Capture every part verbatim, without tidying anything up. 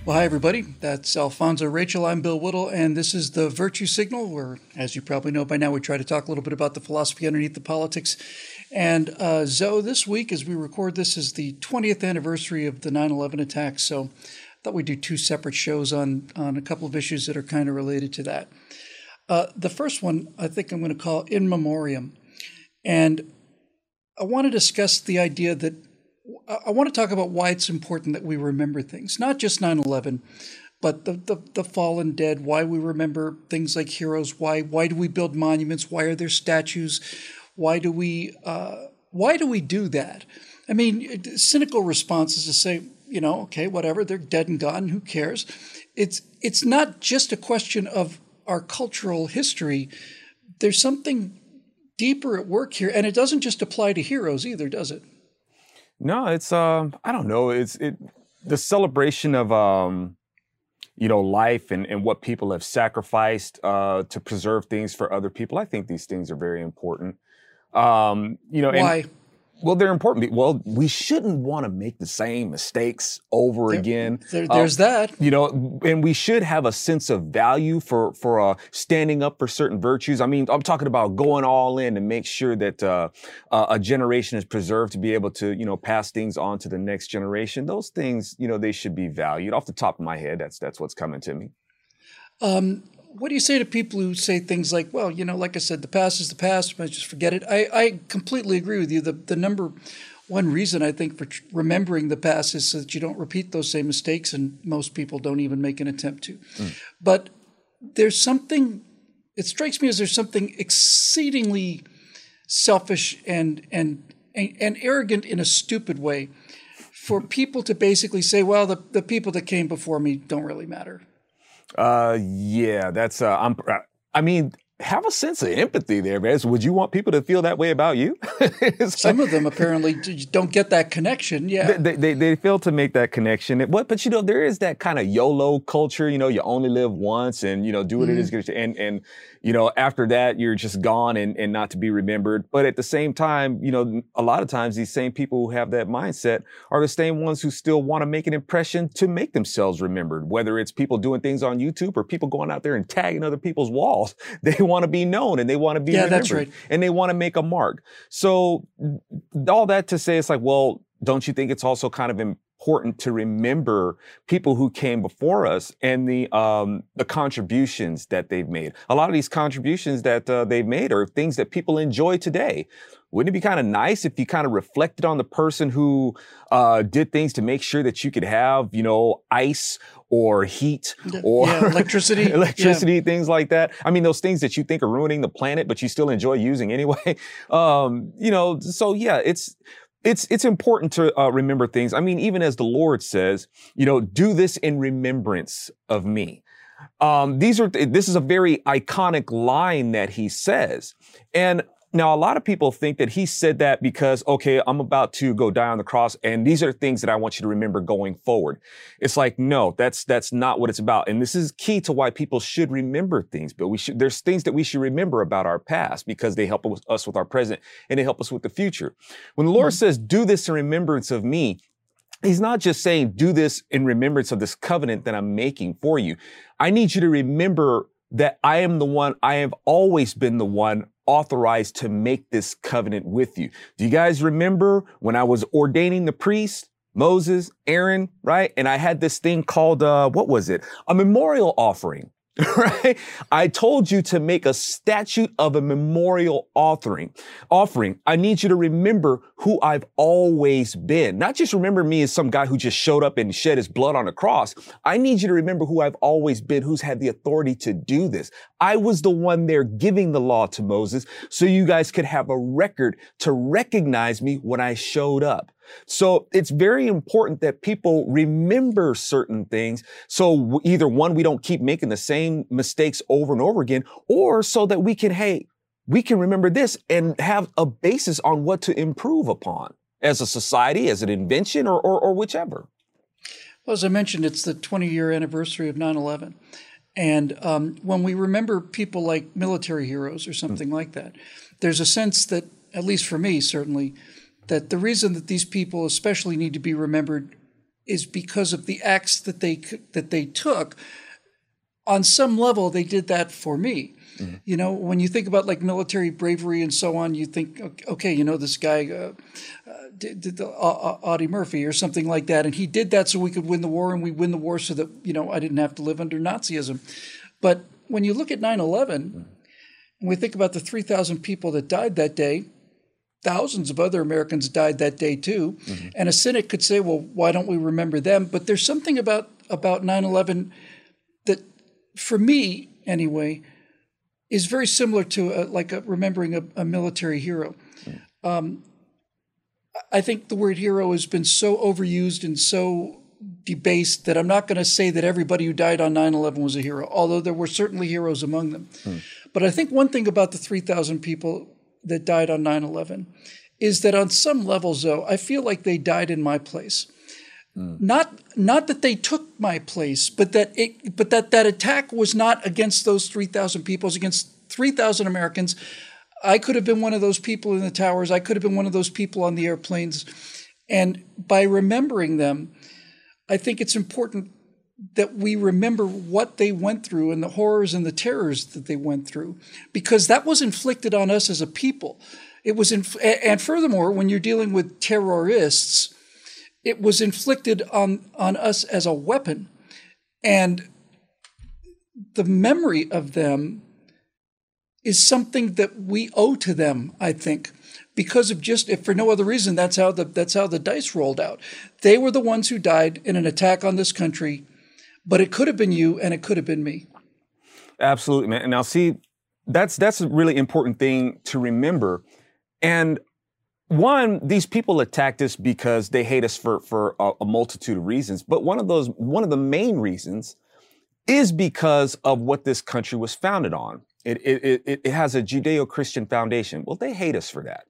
Well, hi, everybody. That's Alfonso Rachel. I'm Bill Whittle, and this is the Virtue Signal, where, as you probably know by now, we try to talk a little bit about the philosophy underneath the politics. And uh, Zoe, this week, as we record this, is the twentieth anniversary of the nine eleven attacks. So I thought we'd do two separate shows on, on a couple of issues that are kind of related to that. Uh, the first one, I think I'm going to call In Memoriam. And I want to discuss the idea that I want to talk about why it's important that we remember things, not just nine eleven, but the, the, the fallen dead, why we remember things like heroes, why why do we build monuments, why are there statues, why do we uh, why do we do that? I mean, cynical response is to say, you know, okay, whatever, they're dead and gone, who cares? It's it's not just a question of our cultural history. There's something deeper at work here, and it doesn't just apply to heroes either, does it? No, it's um, I don't know. It's it the celebration of um, you know, life and, and what people have sacrificed uh, to preserve things for other people. I think these things are very important. Um, you know, Why? and, well, they're important. Well, we shouldn't want to make the same mistakes over There, again. there, there's Uh, that. You know, and we should have a sense of value for for uh, standing up for certain virtues. I mean, I'm talking about going all in to make sure that uh, uh, a generation is preserved to be able to, you know, pass things on to the next generation. Those things, you know, they should be valued. Off the top of my head, that's that's what's coming to me. Um, what do you say to people who say things like, well, you know, like I said, the past is the past, but just forget it? I, I completely agree with you. The, the number one reason I think for tr- remembering the past is so that you don't repeat those same mistakes, and most people don't even make an attempt to. Mm. But there's something, it strikes me as there's something exceedingly selfish and, and, and, and arrogant in a stupid way for people to basically say, well, the, the people that came before me don't really matter. Uh, yeah, that's, uh, I'm, I mean, have a sense of empathy there, man. So would you want people to feel that way about you? Some like, of them apparently don't get that connection. Yeah. They, they, they fail to make that connection. What, but you know, there is that kind of YOLO culture, you know, you only live once and, you know, do what mm. it is. And, and, you know, after that, you're just gone and, and not to be remembered. But at the same time, you know, a lot of times these same people who have that mindset are the same ones who still want to make an impression to make themselves remembered, whether it's people doing things on YouTube or people going out there and tagging other people's walls. They want to be known and they want to be yeah, remembered. That's right. And they want to make a mark. So all that to say, it's like, well, don't you think it's also kind of important to remember people who came before us and the um, the contributions that they've made? A lot of these contributions that uh, they've made are things that people enjoy today. Wouldn't it be kind of nice if you kind of reflected on the person who uh, did things to make sure that you could have, you know, ice or heat or yeah, electricity, electricity, yeah. things like that? I mean, those things that you think are ruining the planet, but you still enjoy using anyway. Um, you know, so yeah, it's it's it's important to uh, remember things. I mean, even as the Lord says, you know, do this in remembrance of me. Um, these are this is a very iconic line that he says, and now, a lot of people think that he said that because, okay, I'm about to go die on the cross, and these are things that I want you to remember going forward. It's like, no, that's that's not what it's about. And this is key to why people should remember things. But we should there's things that we should remember about our past because they help us with our present and they help us with the future. When the Lord mm-hmm. says, do this in remembrance of me, he's not just saying, do this in remembrance of this covenant that I'm making for you. I need you to remember that I am the one, I have always been the one authorized to make this covenant with you. Do you guys remember when I was ordaining the priest, Moses, Aaron, right? And I had this thing called, uh, what was it? A memorial offering. Right? I told you to make a statute of a memorial offering. Offering. I need you to remember who I've always been. Not just remember me as some guy who just showed up and shed his blood on a cross. I need you to remember who I've always been, who's had the authority to do this. I was the one there giving the law to Moses so you guys could have a record to recognize me when I showed up. So it's very important that people remember certain things. So either one, we don't keep making the same mistakes over and over again, or so that we can, hey, we can remember this and have a basis on what to improve upon as a society, as an invention, or, or, or whichever. Well, as I mentioned, it's the twenty-year anniversary of nine eleven. And um, when we remember people like military heroes or something mm-hmm. like that, there's a sense that, at least for me, certainly, that the reason that these people especially need to be remembered is because of the acts that they that they took. On some level, they did that for me. Mm-hmm. You know, when you think about like military bravery and so on, you think, okay, you know, this guy uh, uh, did, did the uh, Audie Murphy or something like that, and he did that so we could win the war, and we win the war so that, you know, I didn't have to live under Nazism. But when you look at nine eleven, mm-hmm. and we think about the three thousand people that died that day, thousands of other Americans died that day too. Mm-hmm. And a cynic could say, well, why don't we remember them? But there's something about about nine eleven that, for me anyway, is very similar to a, like a, remembering a, a military hero. Mm. Um, I think the word hero has been so overused and so debased that I'm not going to say that everybody who died on nine eleven was a hero, although there were certainly heroes among them. Mm. But I think one thing about the three thousand people that died on nine eleven is that on some levels, though, I feel like they died in my place. Mm. Not not that they took my place, but that it but that, that attack was not against those three thousand people, it was against three thousand Americans. I could have been one of those people in the towers. I could have been one of those people on the airplanes. And by remembering them, I think it's important that we remember what they went through and the horrors and the terrors that they went through, because that was inflicted on us as a people. It was, inf- and furthermore, when you're dealing with terrorists, it was inflicted on, on us as a weapon. And the memory of them is something that we owe to them, I think, because of just, if for no other reason, that's how the that's how the dice rolled out. They were the ones who died in an attack on this country, but it could have been you and it could have been me. Absolutely, man. And now see, that's that's a really important thing to remember. And one, these people attacked us because they hate us for, for a, a multitude of reasons. But one of those, one of the main reasons is because of what this country was founded on. It, it, it, it has a Judeo-Christian foundation. Well, they hate us for that.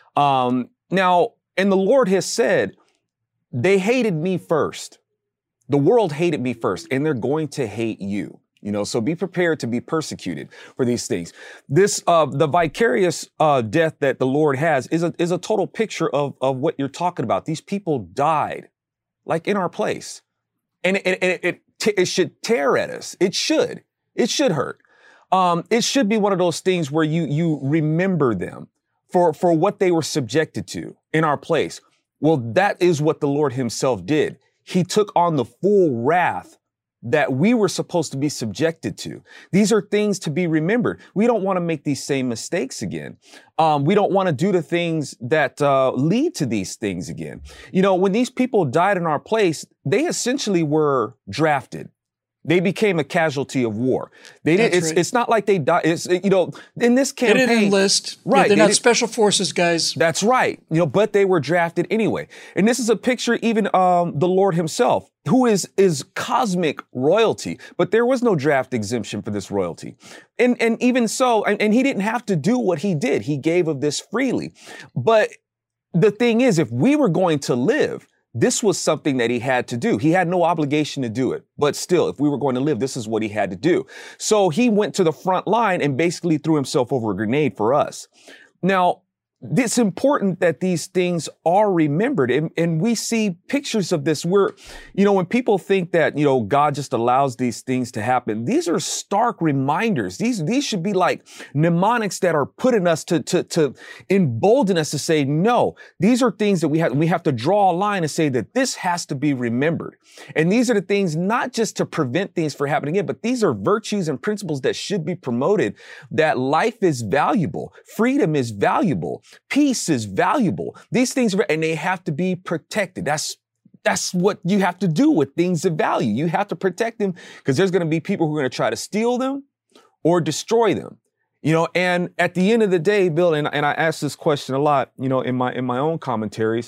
Um, now, and the Lord has said, they hated me first. The world hated me first, and they're going to hate you. You know, so be prepared to be persecuted for these things. This, uh, the vicarious uh, death that the Lord has is a is a total picture of of what you're talking about. These people died, like in our place, and it it it, it, it should tear at us. It should. It should hurt. Um, it should be one of those things where you you remember them for for what they were subjected to in our place. Well, that is what the Lord Himself did. He took on the full wrath that we were supposed to be subjected to. These are things to be remembered. We don't want to make these same mistakes again. Um, we don't want to do the things that uh, lead to these things again. You know, when these people died in our place, they essentially were drafted. They became a casualty of war. They did. It's right. It's not like they died. It's, you know, in this campaign, they didn't enlist. Right. They're they not did, special forces guys. That's right. You know, but they were drafted anyway. And this is a picture, even um, the Lord Himself, who is is cosmic royalty. But there was no draft exemption for this royalty. And and even so, and, and He didn't have to do what He did. He gave of this freely. But the thing is, if we were going to live, this was something that He had to do. He had no obligation to do it. But still, if we were going to live, this is what He had to do. So He went to the front line and basically threw Himself over a grenade for us. Now, it's important that these things are remembered. And, and we see pictures of this where, you know, when people think that, you know, God just allows these things to happen, these are stark reminders. These, these should be like mnemonics that are put in us to, to, to embolden us to say, no, these are things that we have, we have to draw a line and say that this has to be remembered. And these are the things not just to prevent things from happening again, but these are virtues and principles that should be promoted, that life is valuable. Freedom is valuable. Peace is valuable. These things are, and they have to be protected. That's that's what you have to do with things of value. You have to protect them because there's going to be people who are going to try to steal them or destroy them. You know, and at the end of the day, Bill, and, and I ask this question a lot, you know, in my in my own commentaries,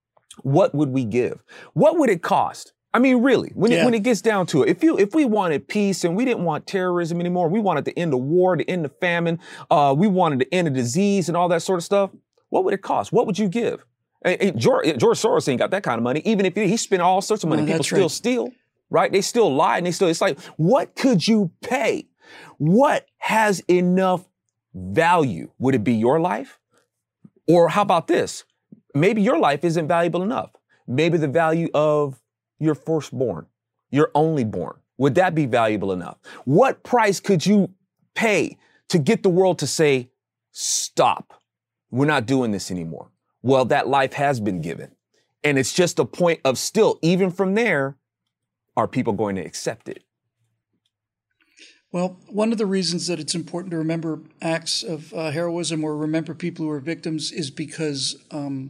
what would we give? What would it cost? I mean, really, when yeah. it when it gets down to it, if you if we wanted peace and we didn't want terrorism anymore, we wanted to end the war, to end the famine, uh, we wanted to end the disease and all that sort of stuff, what would it cost? What would you give? And, and George, George Soros ain't got that kind of money. Even if he, he spent all sorts of money, no, people still right. steal, right? They still lie and they still, it's like, what could you pay? What has enough value? Would it be your life? Or how about this? Maybe your life isn't valuable enough. Maybe the value of your firstborn, your only born? Would that be valuable enough? What price could you pay to get the world to say, stop, we're not doing this anymore? Well, that life has been given. And it's just a point of still, even from there, are people going to accept it? Well, one of the reasons that it's important to remember acts of uh, heroism or remember people who are victims is because um,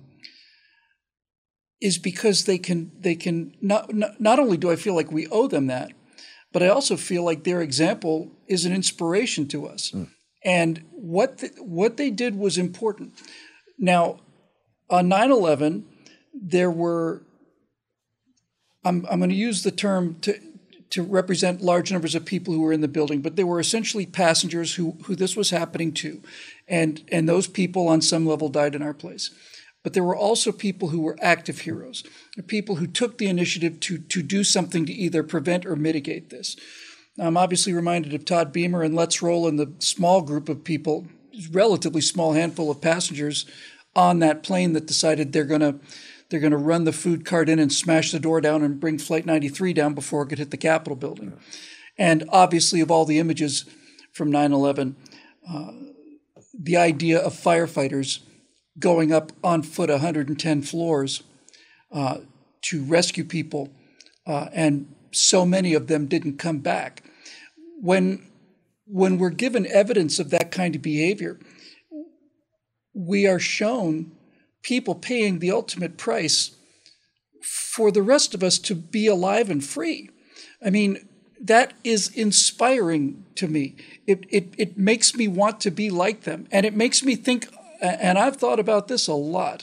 is because they can they can not, not not only do I feel like we owe them that, but I also feel like their example is an inspiration to us. Mm. And what the, what they did was important. Now, on nine eleven, there were I'm I'm going to use the term to. to represent large numbers of people who were in the building, but they were essentially passengers who, who this was happening to. And, and those people on some level died in our place. But there were also people who were active heroes, people who took the initiative to, to do something to either prevent or mitigate this. I'm obviously reminded of Todd Beamer and Let's Roll and the small group of people, relatively small handful of passengers on that plane that decided they're going to They're going to run the food cart in and smash the door down and bring Flight ninety-three down before it could hit the Capitol building. And obviously, of all the images from nine eleven, uh, the idea of firefighters going up on foot one hundred ten floors uh, to rescue people, uh, and so many of them didn't come back. When, when we're given evidence of that kind of behavior, we are shown people paying the ultimate price for the rest of us to be alive and free. I mean, that is inspiring to me. It, it, it makes me want to be like them. And it makes me think, and I've thought about this a lot,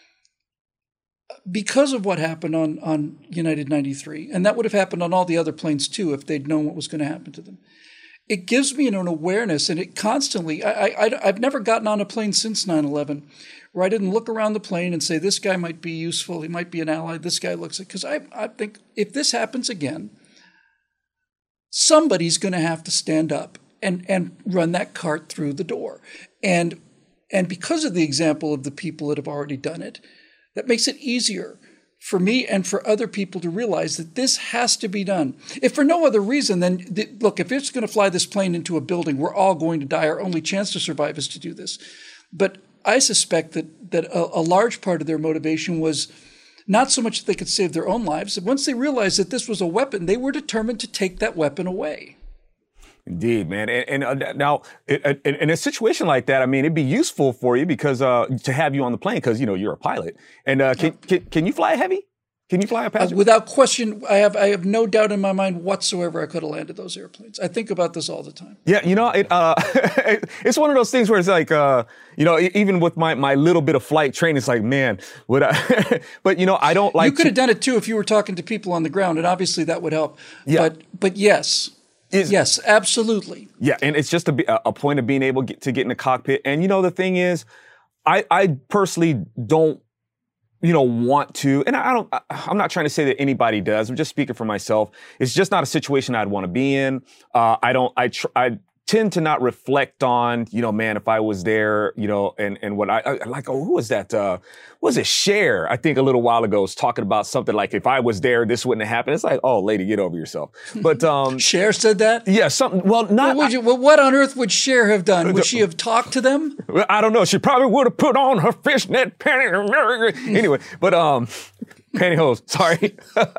because of what happened on, on United ninety-three, and that would have happened on all the other planes too if they'd known what was going to happen to them. It gives me an awareness, and it constantly, I, I, I've never gotten on a plane since nine eleven where I didn't look around the plane and say, this guy might be useful, he might be an ally, this guy looks like, because I, I think if this happens again, somebody's going to have to stand up and, and run that cart through the door. And, and because of the example of the people that have already done it, that makes it easier for me and for other people to realize that this has to be done. If for no other reason, then th- look, if it's going to fly this plane into a building, we're all going to die. Our only chance to survive is to do this. But I suspect that that a, a large part of their motivation was not so much that they could save their own lives. Once they realized that this was a weapon, they were determined to take that weapon away. Indeed, man. And, and uh, now, in, in a situation like that, I mean, it'd be useful for you because uh, to have you on the plane because, you know, you're a pilot. And uh, can, can can you fly a heavy? Can you fly a passenger? Uh, without question, I have I have no doubt in my mind whatsoever I could have landed those airplanes. I think about this all the time. Yeah, you know, it uh, it's one of those things where it's like, uh, you know, even with my, my little bit of flight training, it's like, man, would I? But, you know, I don't like You could to- have done it, too, if you were talking to people on the ground, and obviously that would help. Yeah. But, but yes, Is- yes, absolutely. Yeah, and it's just a, a point of being able get, to get in the cockpit. And, you know, the thing is, I, I personally don't, you know, want to, and I don't, I, I'm not trying to say that anybody does. I'm just speaking for myself. It's just not a situation I'd want to be in. Uh, I don't, I, tr- I tend to not reflect on, you know, man, if I was there, you know, and, and what I, I like, oh, who was that? Uh, what was it? Cher, I think a little while ago was talking about something like, if I was there, this wouldn't have happened. It's like, oh, lady, get over yourself. But, um, Cher said that? yeah, something, well, not, What, would you, well, what on earth would Cher have done? Would she have talked to them? Well, I don't know. She probably would have put on her fishnet panties. Anyway, but um, pantyhose. Sorry,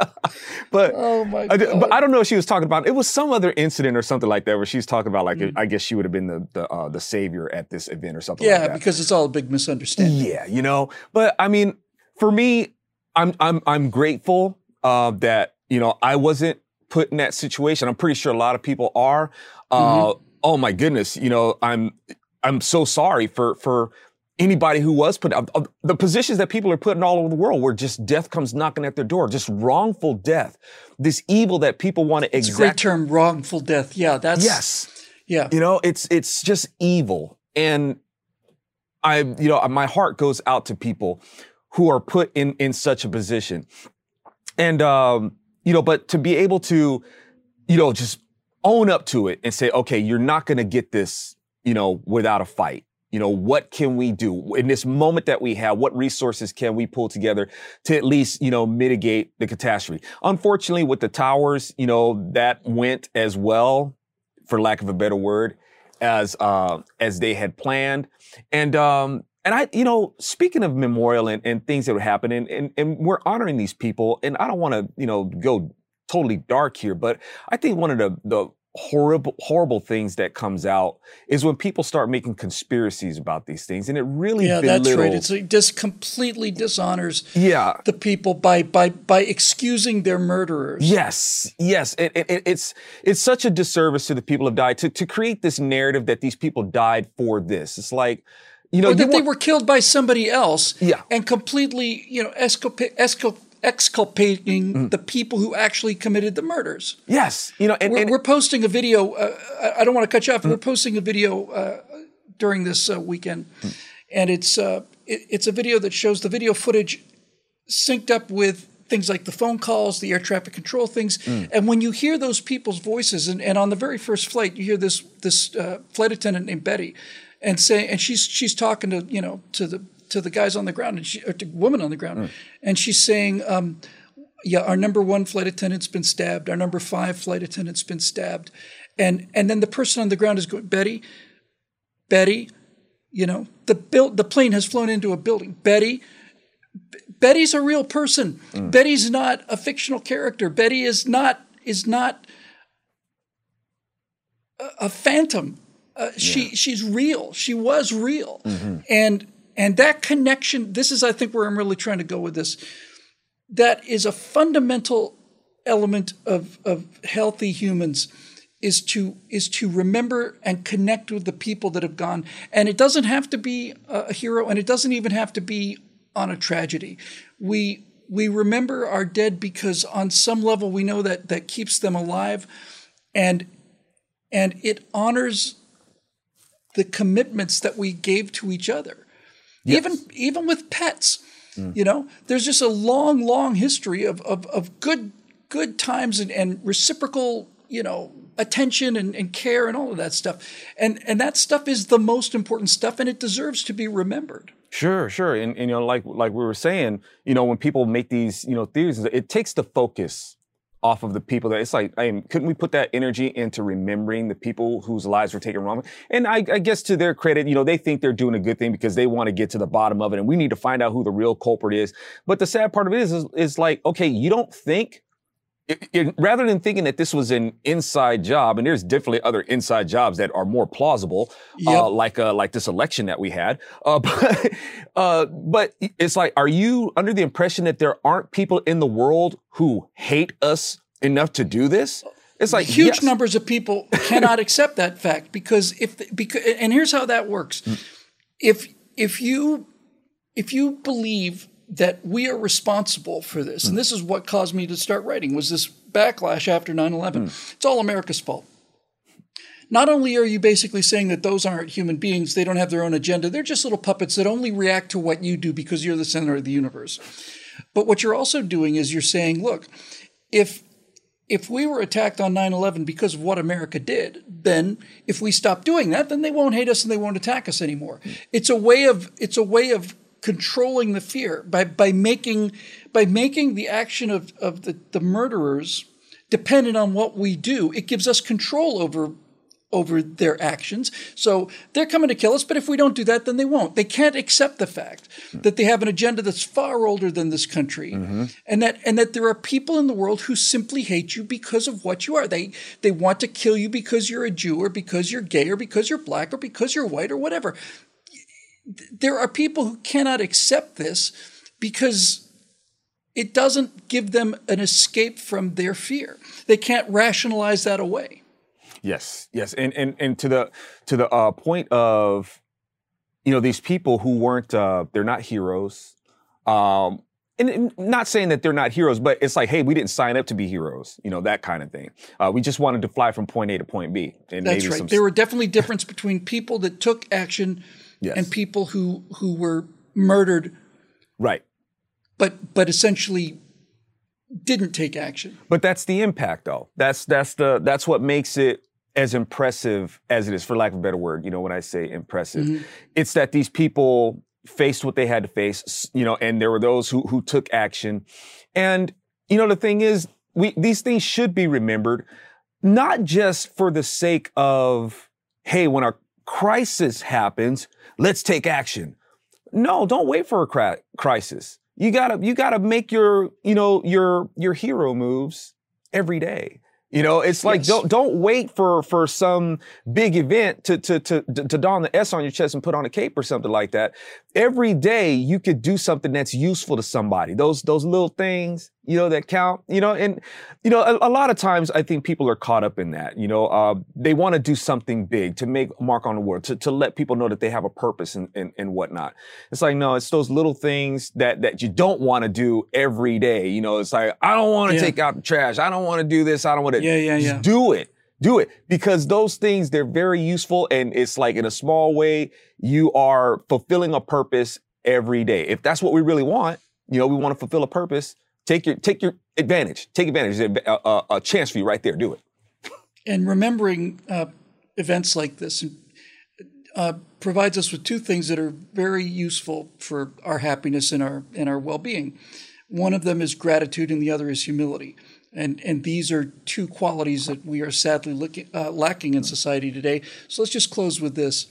but Oh, my I, God. but I don't know. If she was talking about it was some other incident or something like that where she's talking about like mm. I guess she would have been the the uh, the savior at this event or something. Yeah, like that. because it's all a big misunderstanding. Yeah, you know. But I mean, for me, I'm I'm I'm grateful uh, that you know I wasn't put in that situation. I'm pretty sure a lot of people are. Uh, mm-hmm. Oh my goodness, you know, I'm. I'm so sorry for for anybody who was put uh, the positions that people are put in all over the world where just death comes knocking at their door, just wrongful death, this evil that people want to exact. It's a great term, wrongful death. Yeah, that's yes, yeah. You know, it's it's just evil, and I you know my heart goes out to people who are put in in such a position, and um, you know, but to be able to, you know, just own up to it and say, okay, you're not going to get this. You know, without a fight. You know, what can we do in this moment that we have? What resources can we pull together to at least, you know, mitigate the catastrophe? Unfortunately, with the towers, you know, that went as well, for lack of a better word, as uh, as they had planned. And um, and I, you know, speaking of memorial and, and things that would happen, and, and and we're honoring these people, and I don't want to, you know, go totally dark here, but I think one of the the horrible, horrible things that comes out is when people start making conspiracies about these things, and it really yeah, belittles. that's right. It's, it just completely dishonors yeah. the people by by by excusing their murderers. Yes, yes, it, it, it's it's such a disservice to the people who have died to to create this narrative that these people died for this. It's like, you know, or that you they want, were killed by somebody else. Yeah. And completely, you know, esculpa- escul- exculpating mm. the people who actually committed the murders. Yes, you know, and we're, and, we're posting a video. Uh, I don't want to cut you off. Mm. We're posting a video uh, during this uh, weekend, mm. and it's uh, it, it's a video that shows the video footage synced up with things like the phone calls, the air traffic control things, mm. and when you hear those people's voices, and, and on the very first flight, you hear this this uh, flight attendant named Betty, and say, and she's she's talking to you know to the to the guys on the ground, and she, or to women on the ground, mm. and she's saying, um, yeah, our number one flight attendant's been stabbed. Our number five flight attendant's been stabbed. And and then the person on the ground is going, Betty, Betty, you know, the build, the plane has flown into a building. Betty, B- Betty's a real person. Mm. Betty's not a fictional character. Betty is not is not a, a phantom. Uh, she yeah. she's real. She was real. Mm-hmm. And And that connection, this is, I think, where I'm really trying to go with this. That is a fundamental element of, of healthy humans, is to is to remember and connect with the people that have gone. And it doesn't have to be a hero, and it doesn't even have to be on a tragedy. We we remember our dead because on some level we know that that keeps them alive, and and it honors the commitments that we gave to each other. Yes. Even even with pets, mm. you know, there's just a long, long history of of, of good good times and, and reciprocal, you know, attention and, and care and all of that stuff. And and that stuff is the most important stuff, and it deserves to be remembered. Sure, sure. And, and you know, like like we were saying, you know, when people make these, you know, theories, it takes the focus off of the people that it's like, I mean, couldn't we put that energy into remembering the people whose lives were taken wrong? And I, I guess to their credit, you know, they think they're doing a good thing because they want to get to the bottom of it, and we need to find out who the real culprit is. But the sad part of it is, is, is like, okay, you don't think, it, it, rather than thinking that this was an inside job, and there's definitely other inside jobs that are more plausible, yep. uh, like uh, like this election that we had. Uh, but, uh, but it's like, are you under the impression that there aren't people in the world who hate us enough to do this? It's like huge yes. numbers of people cannot accept that fact because if because and here's how that works. Mm. If if you if you believe that we are responsible for this, mm. and this is what caused me to start writing, was this backlash after nine eleven. Mm. It's all America's fault. Not only are you basically saying that those aren't human beings, they don't have their own agenda, they're just little puppets that only react to what you do because you're the center of the universe. But what you're also doing is you're saying, look, if if we were attacked on nine eleven because of what America did, then if we stop doing that, then they won't hate us and they won't attack us anymore. Mm. It's a way of it's a way of controlling the fear by by making by making the action of, of the, the murderers dependent on what we do. It gives us control over over their actions. So they're coming to kill us, but if we don't do that, then they won't. They can't accept the fact mm. that they have an agenda that's far older than this country, mm-hmm. and that and that there are people in the world who simply hate you because of what you are. They they want to kill you because you're a Jew, or because you're gay, or because you're black, or because you're white, or whatever. There are people who cannot accept this because it doesn't give them an escape from their fear. They can't rationalize that away. Yes, yes, and and and to the to the uh, point of, you know, these people who weren't uh, they're not heroes, um, and, and not saying that they're not heroes, but it's like, hey, we didn't sign up to be heroes, you know, that kind of thing. Uh, we just wanted to fly from point A to point B. And that's maybe right. Some... There were definitely difference between people that took action yes. and people who who were murdered, right? But but essentially didn't take action. But that's the impact, though. That's that's the that's what makes it as impressive as it is, for lack of a better word, you know, when I say impressive, Mm-hmm. it's that these people faced what they had to face, you know, and there were those who who took action. And, you know, the thing is, we these things should be remembered, not just for the sake of, hey, when a crisis happens, let's take action. No, don't wait for a cri- crisis. You gotta, you gotta make your, you know, your, your hero moves every day. You know, it's like, Yes. don't, don't wait for, for some big event to, to, to, to don the S on your chest and put on a cape or something like that. Every day you could do something that's useful to somebody. Those, those little things, you know, that count, you know, and, you know, a, a lot of times I think people are caught up in that, you know, uh, they want to do something big to make a mark on the world, to, to let people know that they have a purpose and, and, and whatnot. It's like, no, it's those little things that, that you don't want to do every day. You know, it's like, I don't want to Yeah. take out the trash. I don't want to do this. I don't want to Yeah, yeah, just yeah. do it. Do it, because those things, they're very useful, and it's like, in a small way, you are fulfilling a purpose every day. If that's what we really want, you know, we want to fulfill a purpose, take your take your advantage. Take advantage. There's a, a, a chance for you right there. Do it. And remembering uh, events like this uh, provides us with two things that are very useful for our happiness and our and our well-being. One of them is gratitude, and the other is humility. And and these are two qualities that we are sadly looking, uh, lacking in society today. So let's just close with this.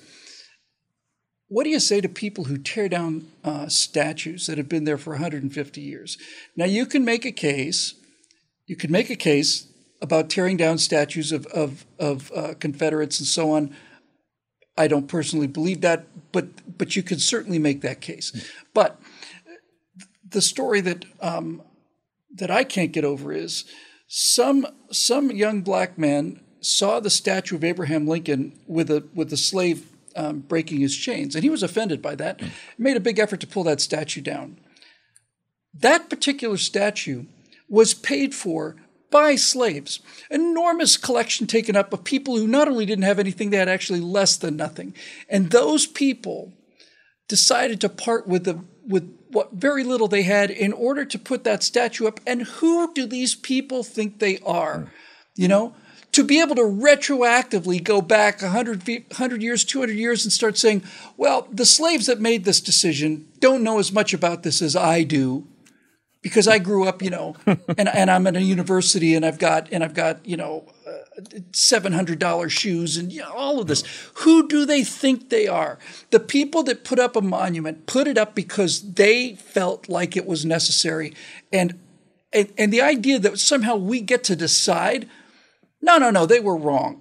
What do you say to people who tear down uh, statues that have been there for one hundred fifty years? Now, you can make a case. You can make a case about tearing down statues of of, of uh, Confederates and so on. I don't personally believe that, but but you could certainly make that case. But the story that um, that I can't get over is some some young black man saw the statue of Abraham Lincoln with a with a slave um, breaking his chains, and he was offended by that. Made a big effort to pull that statue down. That particular statue was paid for by slaves. Enormous collection taken up of people who not only didn't have anything, they had actually less than nothing. And those people decided to part with the with what very little they had in order to put that statue up. And who do these people think they are? You know, to be able to retroactively go back one hundred, one hundred years, two hundred years and start saying, well, the slaves that made this decision don't know as much about this as I do, because I grew up, you know, and and I'm at a university, and I've got and I've got you know uh, seven hundred dollars shoes and you know, all of this. Who do they think they are? The people that put up a monument put it up because they felt like it was necessary, and and and the idea that somehow we get to decide, no, no, no, they were wrong.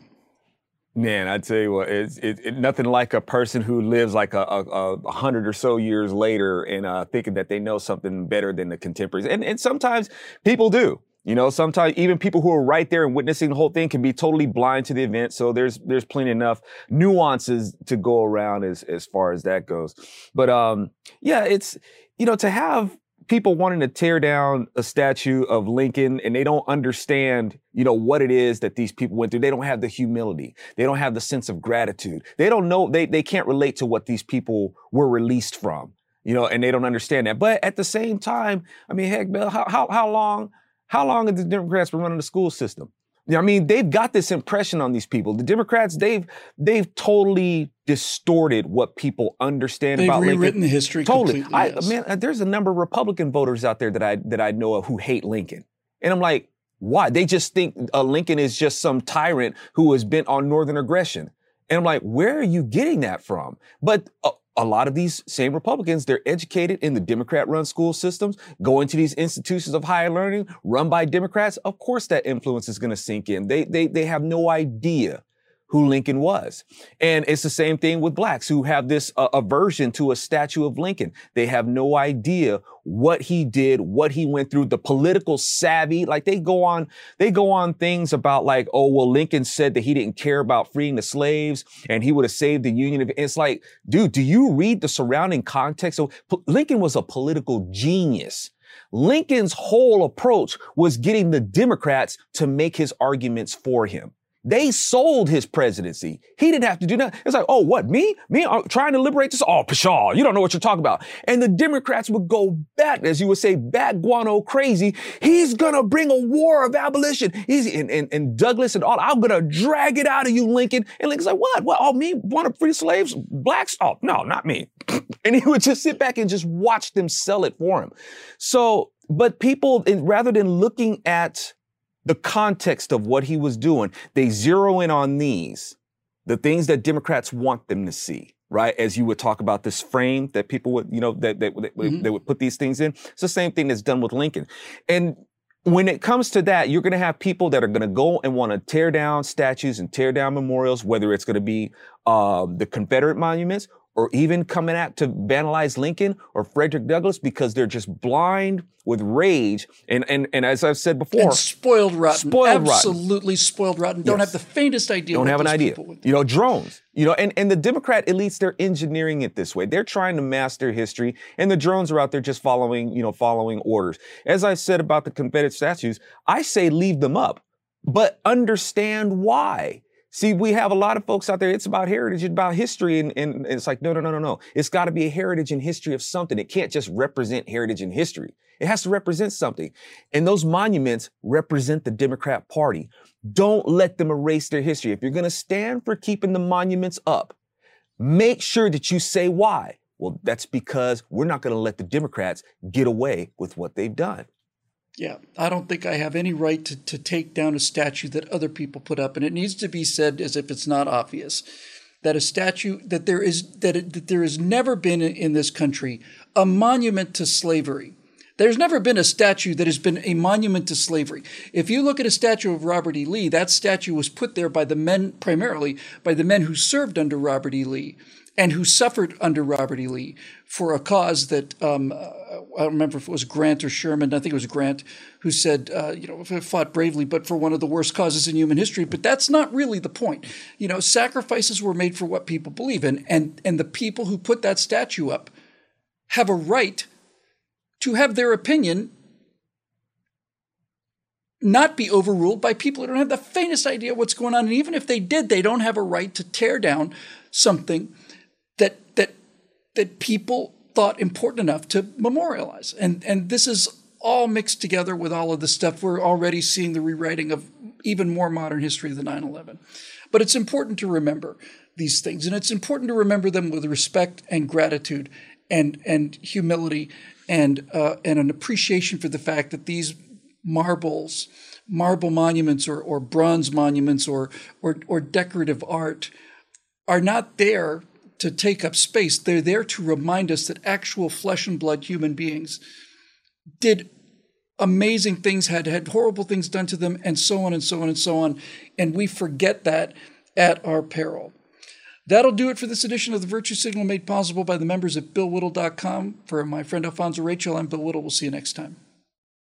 Man, I tell you what, it's it, it, nothing like a person who lives like a, a, a hundred or so years later and uh, thinking that they know something better than the contemporaries. And, and sometimes people do. You know, sometimes even people who are right there and witnessing the whole thing can be totally blind to the event. So there's there's plenty enough nuances to go around as as far as that goes. But um, yeah, it's, you know, to have people wanting to tear down a statue of Lincoln and they don't understand, you know, what it is that these people went through. They don't have the humility. They don't have the sense of gratitude. They don't know, they, they can't relate to what these people were released from, you know, and they don't understand that. But at the same time, I mean, heck, Bill, how, how, how long, how long have the Democrats been running the school system? I mean, they've got this impression on these people. The Democrats, they've they've totally distorted what people understand They've about Lincoln. They've rewritten history totally. completely. I, yes. Man, there's a number of Republican voters out there that I that I know of who hate Lincoln, and I'm like, why? They just think uh, Lincoln is just some tyrant who is bent on Northern aggression, and I'm like, where are you getting that from? But uh, a lot of these same Republicans, they're educated in the Democrat-run school systems, go into these institutions of higher learning run by Democrats. Of course, that influence is going to sink in. They, they, they have no idea who Lincoln was. And it's the same thing with blacks who have this uh, aversion to a statue of Lincoln. They have no idea what he did, what he went through, the political savvy. Like they go on, they go on things about like, oh, well, Lincoln said that he didn't care about freeing the slaves and he would have saved the Union. It's like, dude, do you read the surrounding context? So Lincoln was a political genius. Lincoln's whole approach was getting the Democrats to make his arguments for him. They sold his presidency. He didn't have to do that. It's like, oh, what, me? Me I'm trying to liberate this? Oh, pshaw, you don't know what you're talking about. And the Democrats would go back, as you would say, back guano crazy. He's going to bring a war of abolition. He's and, and, and Douglas and all, I'm going to drag it out of you, Lincoln. And Lincoln's like, what? What? Oh, me want to free slaves? Blacks? Oh, no, not me. And he would just sit back and just watch them sell it for him. So, but people, rather than looking at the context of what he was doing, they zero in on these, the things that Democrats want them to see, right? As you would talk about this frame that people would, you know, that, that, that mm-hmm. they would put these things in. It's the same thing that's done with Lincoln. And when it comes to that, you're going to have people that are going to go and want to tear down statues and tear down memorials, whether it's going to be uh, the Confederate monuments or even coming out to vandalize Lincoln or Frederick Douglass because they're just blind with rage. And and and as I've said before, and spoiled rotten, spoiled absolutely rotten. spoiled rotten. Don't yes. have the faintest idea. Don't what have an idea. You know, drones. You know, and and the Democrat elites, they're engineering it this way. They're trying to master history, and the drones are out there just following, you know, following orders. As I said about the Confederate statues, I say leave them up, but understand why. See, we have a lot of folks out there, it's about heritage, it's about history, and, and it's like, no, no, no, no, no. It's got to be a heritage and history of something. It can't just represent heritage and history. It has to represent something. And those monuments represent the Democrat Party. Don't let them erase their history. If you're going to stand for keeping the monuments up, make sure that you say why. Well, that's because we're not going to let the Democrats get away with what they've done. Yeah, I don't think I have any right to, to take down a statue that other people put up. And it needs to be said as if it's not obvious that a statue, that there is, that, it, that there has never been in this country a monument to slavery. There's never been a statue that has been a monument to slavery. If you look at a statue of Robert E. Lee, that statue was put there by the men, primarily by the men who served under Robert E. Lee and who suffered under Robert E. Lee for a cause that, um, I don't remember if it was Grant or Sherman, I think it was Grant, who said, uh, you know, fought bravely, but for one of the worst causes in human history. But that's not really the point. You know, sacrifices were made for what people believe in, and, and the people who put that statue up have a right to have their opinion not be overruled by people who don't have the faintest idea what's going on. And even if they did, they don't have a right to tear down something that that that people thought important enough to memorialize. And and this is all mixed together with all of the stuff. We're already seeing the rewriting of even more modern history of the nine eleven. But it's important to remember these things. And it's important to remember them with respect and gratitude and and humility and uh, and an appreciation for the fact that these marbles, marble monuments or, or bronze monuments or, or or decorative art are not there to take up space. They're there to remind us that actual flesh and blood human beings did amazing things, had had horrible things done to them, and so on and so on and so on. And we forget that at our peril. That'll do it for this edition of the Virtue Signal, made possible by the members at bill whittle dot com. For my friend Alfonso Rachel, I'm Bill Whittle. We'll see you next time.